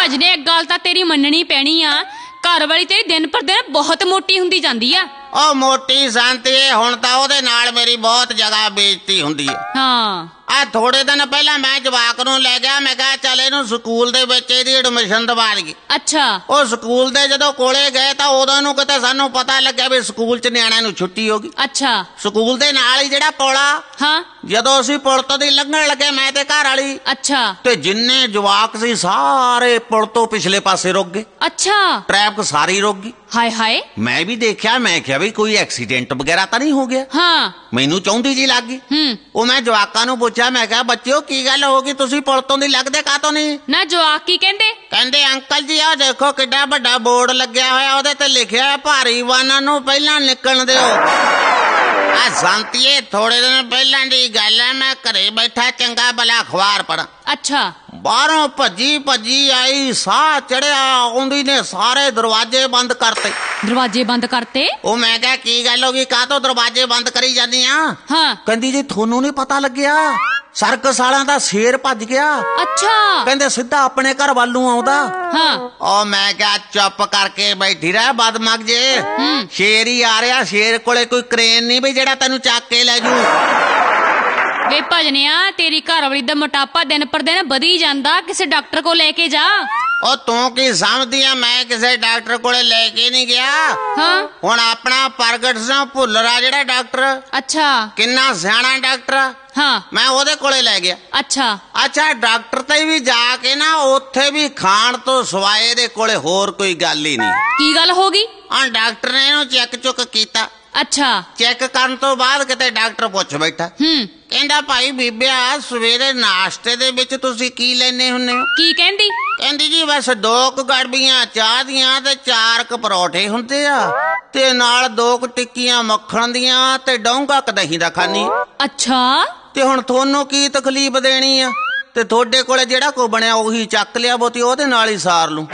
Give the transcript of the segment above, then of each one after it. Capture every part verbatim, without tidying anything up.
ਭਜਨੇ एक गल तां तेरी मननी पैनी आ, घर वाली तेरी दिन पर दिन बहुत मोटी हुंदी जांदी आ। ओ मोटी शांति हुण तां ओहदे नाल मेरी बहुत जगह बेइज्जती हुंदी है। हाँ आ थोड़े दिन पहला मैं जवाक नूं लै गया, मैं कहा चल इहनूं स्कूल दे विच इहदी एडमिशन दवा लईए। अच्छा ओ स्कूल दे जदों कोले गए तां उदों नूं किते सानूं पता लग्गिया भी स्कूल च नियाणिਆਂ नूं छुट्टी हो गई। अच्छा स्कूल दे नाल ही जिहड़ा पुल आ, हाँ जदों असीं पुल तो दी लंघण लगे मैं ते घर वाली, अच्छा ते जिन्ने जवाक सी सारे पुल तो पिछले पासे रुक गए। अच्छा ट्रैफिक सारी रुक गई। हाय हाय मैं भी देखिया, मैं क्या भी कोई एक्सीडेंट वगैरह तो नहीं हो गया। हाँ मैनू चौंधी जी लग गई। हम्म ਉਹ ਮੈਂ ਜਵਾਕਾਂ ਨੂੰ ਪੁੱਛਿਆ, ਮੈਂ ਕਿਹਾ ਬੱਚਿਓ ਕੀ ਗੱਲ ਹੋ ਗਈ, ਤੁਸੀਂ ਪੁਲ ਤੋਂ ਦੀ ਲੱਗਦੇ ਕਾਹਤੋਂ ਨਹੀਂ? ਨਾ ਜਵਾਕ ਕੀ ਕਹਿੰਦੇ? ਕਹਿੰਦੇ ਅੰਕਲ ਜੀ ਆਹ ਦੇਖੋ ਕਿੱਡਾ ਵੱਡਾ ਬੋਰਡ ਲੱਗਿਆ ਹੋਇਆ, ਉਹਦੇ ਤੇ ਲਿਖਿਆ ਭਾਰੀ ਵਾਹਨਾਂ ਨੂੰ ਪਹਿਲਾਂ ਨਿਕਲਣ ਦਿਓ। ਆ ਸ਼ਾਂਤੀਏ ਥੋੜੇ ਦਿਨ ਪਹਿਲਾਂ ਦੀ ਗੱਲ ਹੈ, ਮੈਂ ਘਰੇ ਬੈਠਾ ਚੰਗਾ ਭਲਾ ਅਖਬਾਰ ਪੜ੍ਹਾਂ। अच्छा ਬਾਹਰੋਂ ਭੱਜੀ ਭੱਜੀ ਆਈ, ਸਾਹ ਚੜਿਆ, ਆਉਂਦੀ ਨੇ ਸਾਰੇ ਦਰਵਾਜ਼ੇ ਬੰਦ ਕਰਤੇ। दरवाजे बंद करते? ਉਹ ਮੈਂ ਕਿਹਾ ਕੀ ਗੱਲ ਹੋ ਗਈ, ਕਾਹਤੋਂ ਦਰਵਾਜ਼ੇ ਬੰਦ ਕਰੀ ਜਾਂਦੀ ਆ? हाँ ਕਹਿੰਦੀ ਜੀ ਤੁਹਾਨੂੰ ਨਹੀਂ ਪਤਾ ਲੱਗਿਆ, ਸਰਕਸ ਵਾਲਿਆਂ ਦਾ ਸ਼ੇਰ ਭੱਜ ਗਿਆ। अच्छा ਕਹਿੰਦੇ ਸਿੱਧਾ ਆਪਣੇ ਘਰ ਵੱਲ ਨੂੰ ਆਉਂਦਾ। हाँ ਉਹ ਮੈਂ ਕਿਹਾ ਚੁੱਪ ਕਰਕੇ ਬੈਠੀ ਰਹਿ ਬਦਮਗਜੇ, ਹੂੰ ਸ਼ੇਰ ਹੀ ਆ ਰਿਹਾ, ਸ਼ੇਰ ਕੋਲੇ ਕੋਈ ਕ੍ਰੇਨ ਨਹੀਂ ਵੀ ਜਿਹੜਾ ਤੈਨੂੰ ਚੱਕ ਕੇ ਲੈ ਜੂ। ਵੇ ਭਜਨਿਆ तेरी घरवाली दा मोटापा दिन पर दिन वधी जांदा, किसी डॉक्टर को लेके जा। ਉਹ ਤੂੰ ਕੀ ਸਮਝਦੀ ਆ, ਮੈਂ ਕਿਸੇ ਡਾਕਟਰ ਕੋਲੇ ਲੈ ਕੇ ਨਹੀਂ ਗਿਆ। हाँ ਹੁਣ ਆਪਣਾ ਪ੍ਰਗਟ ਸਿੰਘ ਭੁੱਲਰ ਆ ਜਿਹੜਾ ਡਾਕਟਰ, अच्छा ਕਿੰਨਾ ਸਿਆਣਾ ਡਾਕਟਰ, हाँ ਮੈਂ ਉਹਦੇ ਕੋਲੇ ਲੈ ਗਿਆ। अच्छा ਅੱਛਾ ਡਾਕਟਰ ਤੇ ਵੀ ਜਾ ਕੇ ਨਾ ਉੱਥੇ ਵੀ ਖਾਣ ਤੋਂ ਸਿਵਾਏ ਦੇ ਕੋਲੇ ਹੋਰ ਕੋਈ ਗੱਲ ਹੀ ਨਹੀਂ। की गल हो गई? ਆ ਡਾਕਟਰ ਨੇ ਇਹਨੂੰ ਚੈੱਕ ਚੁੱਕ ਕੀਤਾ। अच्छा ਚੈੱਕ ਕਰਨ ਤੋਂ ਬਾਅਦ ਕਿਤੇ ਡਾਕਟਰ ਪੁੱਛ ਬੈਠਾ, हम्म ਕਹਿੰਦਾ ਭਾਈ ਬੀਬਿਆ ਸਵੇਰੇ ਨਾਸ਼ਤੇ ਦੇ ਵਿੱਚ ਤੁਸੀਂ ਕੀ ਲੈਨੇ ਹੁੰਨੇ ਹੋ? की कहंदी? ਕਹਿੰਦੀ ਜੀ ਬਸ ਦੋ ਕੁ ਗੜਬੀਆਂ ਚਾਹ ਦੀਆਂ ਤੇ ਚਾਰ ਕੁ ਪਰੌਠੇ ਹੁੰਦੇ ਆ, ਤੇ ਨਾਲ ਦੋ ਕੁ ਟਿੱਕੀਆਂ ਮੱਖਣ ਦੀਆਂ ਤੇ ਡੋਂਗਾ ਕ ਦਹੀਂ ਦਾ ਖਾਨੀ। अच्छा ਤੇ ਹੁਣ ਤੁਹਾਨੂੰ ਕੀ ਤਕਲੀਫ ਦੇਣੀ ਆ, ਤੇ ਤੁਹਾਡੇ ਕੋਲੇ ਜਿਹੜਾ ਕੋ ਬਣਿਆ ਉਹੀ ਚੱਕ ਲਿਆ, ਬੋਤੀ ਉਹਦੇ ਨਾਲ ਹੀ ਸਾਰ ਲੂੰ।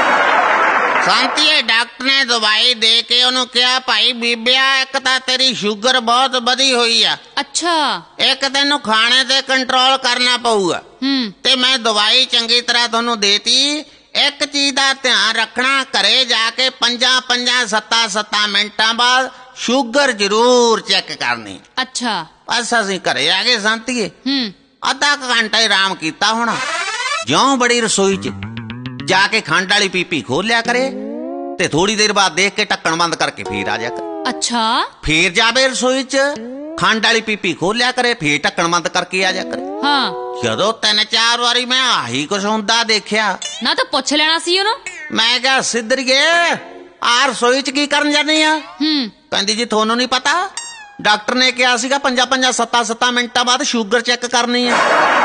ਸ਼ਾਂਤੀਏ ਡਾਕਟਰ ਨੇ ਦਵਾਈ ਦੇ ਕੇ ਉਹਨੂੰ ਕਿਹਾ ਭਾਈ ਬੀਬਿਆ ਇੱਕ ਤਾਂ ਤੇਰੀ ਸ਼ੂਗਰ ਬਹੁਤ ਵਧੀ ਹੋਈ ਆ, अच्छा ਇੱਕ ਤੈਨੂੰ ਖਾਣੇ ਤੇ ਕੰਟਰੋਲ ਕਰਨਾ ਪਊਗਾ, हम्म ਤੇ ਮੈਂ ਦਵਾਈ ਚੰਗੀ ਤਰ੍ਹਾਂ ਤੁਹਾਨੂੰ ਦੇਤੀ। ਇੱਕ ਚੀਜ਼ ਦਾ ਧਿਆਨ ਰੱਖਣਾ, ਘਰੇ ਜਾ ਕੇ ਪੰਜਾਂ ਪੰਜਾਂ ਸੱਤਾਂ ਸੱਤਾਂ ਮਿੰਟਾਂ ਬਾਅਦ ਸ਼ੂਗਰ ਜ਼ਰੂਰ ਚੈੱਕ ਕਰਨੀ। अच्छा ਬਸ ਅਸੀਂ ਘਰੇ ਆ ਗਏ ਸ਼ਾਂਤੀਏ, हम्म ਅੱਧਾ ਕੁ ਘੰਟਾ ਹੀ ਆਰਾਮ ਕੀਤਾ ਹੋਣਾ। ਜਿਉਂ ਬੜੀ ਰਸੋਈ 'ਚ ਜਾ ਕੇ ਖੰਡ ਵਾਲੀ ਪੀਪੀ ਖੋਲ ਲਿਆ ਕਰੇ, ਤੇ ਥੋੜੀ ਦੇਰ ਬਾਅਦ ਦੇਖ ਕੇ ਢੱਕਣ ਬੰਦ ਕਰਕੇ ਫੇਰ ਆ ਜਾ ਕਰ। अच्छा ਫੇਰ ਜਾਵੇ ਰਸੋਈ 'ਚ, ਖੰਡ ਵਾਲੀ ਪੀਪੀ ਖੋਲ ਲਿਆ ਕਰੇ, ਫੇਰ ਢੱਕਣ ਬੰਦ ਕਰਕੇ ਆ ਜਾ ਕਰੇ। हाँ ਜਦੋਂ ਤਿੰਨ ਚਾਰ ਵਾਰੀ ਮੈਂ ਆਹੀ ਕੁਛ ਹੁੰਦਾ ਦੇਖਿਆ, ना तो पुछ लेना सी ओनू। ਮੈਂ ਕਿਹਾ ਸਿੱਧਰੀਏ ਆ ਰਸੋਈ 'ਚ ਕੀ ਕਰਨ ਜਾਨੀ ਆ? हम्म ਕਹਿੰਦੀ ਜੀ ਤੁਹਾਨੂੰ ਨਹੀਂ ਪਤਾ, ਡਾਕਟਰ ਨੇ ਕਿਹਾ ਸੀਗਾ ਪੰਜਾਂ ਪੰਜਾਂ ਸੱਤਾਂ ਸੱਤਾਂ ਮਿੰਟਾਂ ਬਾਅਦ ਸ਼ੂਗਰ ਚੈੱਕ ਕਰਨੀ ਆ।